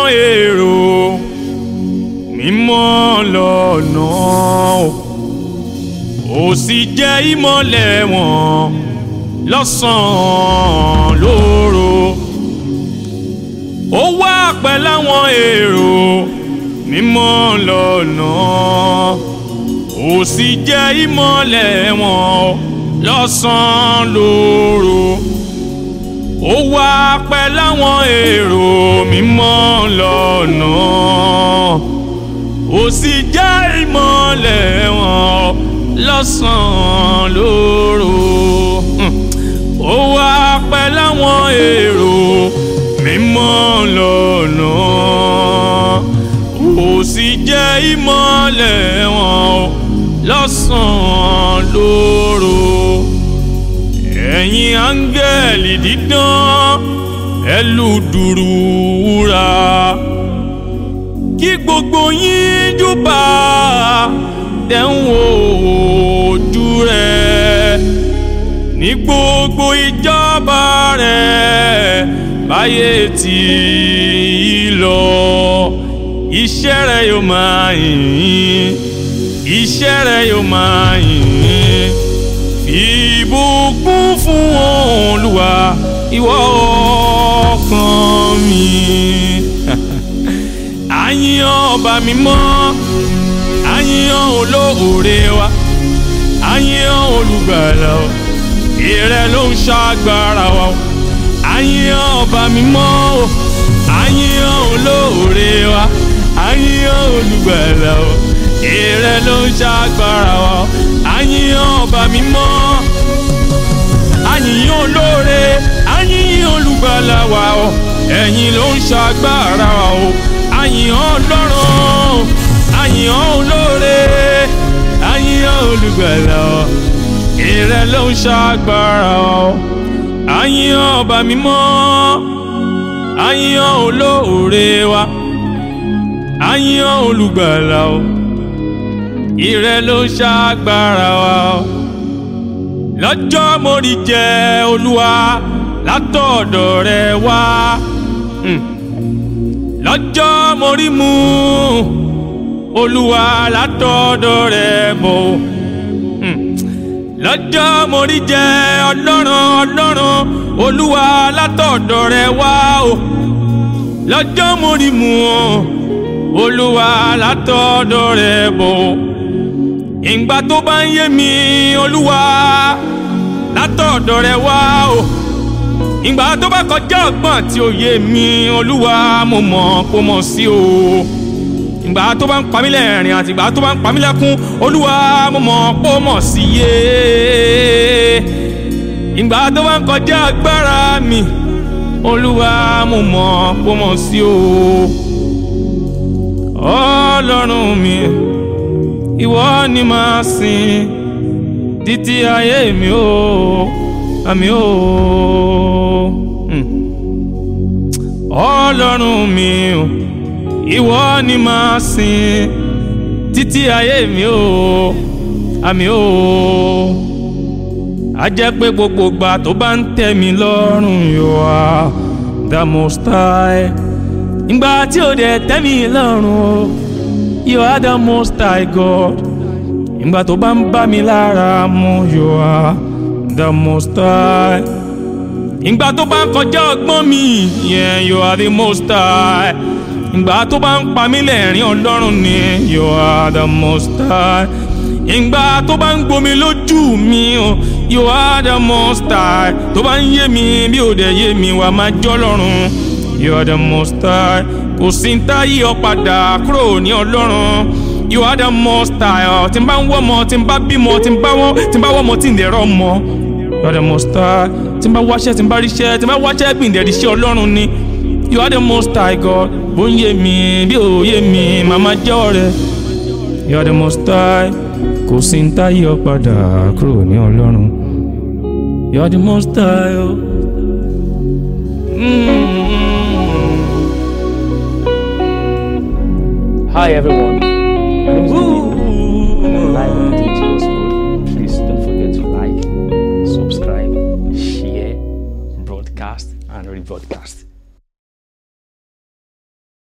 èrò mímọ́ lọ́nà ó sì jẹ́ ìmọ́lẹ̀ wọn lọ́sàn-án lóru. Ó wà pẹ̀lú àwọn èrò mímọ́ lọ́nà ó sì jẹ́ ìmọ́lẹ̀ wọn lọ́sàn-án lóru. Ó wà pẹ̀lú àwọn èrò mímọ́ lọ́nà ó sì jẹ́ ìmọ́lẹ̀ wọn lọ́sàn-án lóru. Ó wà pẹ̀lú àwọn èrò mímọ́ lọ́nà ó sì jẹ́ ìmọ́lẹ̀ wọn lọ́sàn-án lóru. Ẹ̀yin áńgẹ́lì dídán ẹ lù dùrù wúrà kí gbogbo yín júbà tẹ̀ ń wo ojú rẹ̀ ní gbogbo ìjọba rẹ̀ báyé tí lọ. Iṣẹ́ rẹ̀ yóò máa yìn, iṣẹ́ rẹ̀ yóò máa yìn. Ìbùkún fún Olúwa ìwọ ọkàn mi. Àyìn ọba mímọ́, àyìn olóore wa, àyìn olùgbàlà wa, ìrẹ ló ń ṣàgbára wa. Àyìn ọba mímọ́, àyìn olóore wa, àyìn olùgbàlà wa, ìrẹ ló ń ṣàgbára wa. Àyìn ọba mímọ́, àyìn olóore, àyìn olùgbàlà wa o, ẹ̀yin ló ń ṣàgbára wa o. Àyìn Ọlọ́run, àyìn olóore, àyìn olùgbàlà wa, ìrẹ ló ń ṣàgbára wa o. Àyìn ọba mímọ́, àyìn olóore wa, àyìn olùgbàlà o, ìrẹ ló ń ṣàgbára wa o. Lọ́jọ́ mo rí jẹ Olúwa látọ̀dọ̀ rẹ wá. Lọ́jọ́ mo rí mu Olúwa látọ̀dọ̀ rẹ bọ̀. Lọ́jọ́ mo rí jẹ Ọlọ́run Olúwa látọ̀dọ̀ rẹ wá o. Lọ́jọ́ mo rí mu Olúwa látọ̀dọ̀ rẹ bọ̀. Ìgbà tó bá ń yé mi Olúwa látọ̀dọ̀ rẹ wá o. Ìgbà tó bá kọjá ọgbọ́n àti òye mi Olúwa mo mọ̀ kó mọ̀ sí o. Ìgbà tó bá ń pa mí lẹ́rìn àti ìgbà tó bá ń pa mí lẹ́kún Olúwa mo mọ̀ kó mọ̀ sí yé. Ìgbà tó bá ń kọjá agbára mi Olúwa mo mọ̀ kó mọ̀ sí o. Ọlọ́run mi ìwọ ni màá sìn títí ayé mi o, àmì o. Ọlọ́run mi o, ìwọ ni màá sìn títí ayé mi o, àmì o. A jẹ́ pé gbogbo ìgbà tó bá ń tẹ́ mi lọ́rùn you are the most high. Ìgbà tí ó dẹ̀ tẹ́ mi lọ́rùn o, you are the most high God. Ìgbà tó bá ń bá mi lára mu you are the most high. Ìgbà tó bá ń kọjá ọgbọ́n mi yeah, you are the most high. Ìgbà tó bá ń pa mí lẹ́rìn Ọlọ́run ni you are the most high. Ìgbà tó bá ń gbomi lójú mi you are the most high. Tó bá ń yé mi bí ó dẹ̀ yé mi wà máa jọ́ lọ́run you are the most high. Kò sí ń tá yí ọ padà kúrò ní Ọlọ́run you are the most high. Tí n bá ń wọ́mọ, tí n bá bímọ, tí n bá wọ́mọ tí n dẹ̀ rọ́ mọ you are the most high. Tí n bá wáṣẹ́, tí n bá ríṣẹ́, tí n bá wáṣẹ́ gbìn dẹ̀ ríṣẹ́ Ọlọ́run ni you are the most high God. Bó ń yé mi bí ò yé mi màmá jẹ́ ọ̀rẹ́ you are the most high. Kò sí ń tá yí ọ padà kúrò ní Ọlọ́run you are the most high. Hi everyone. My name is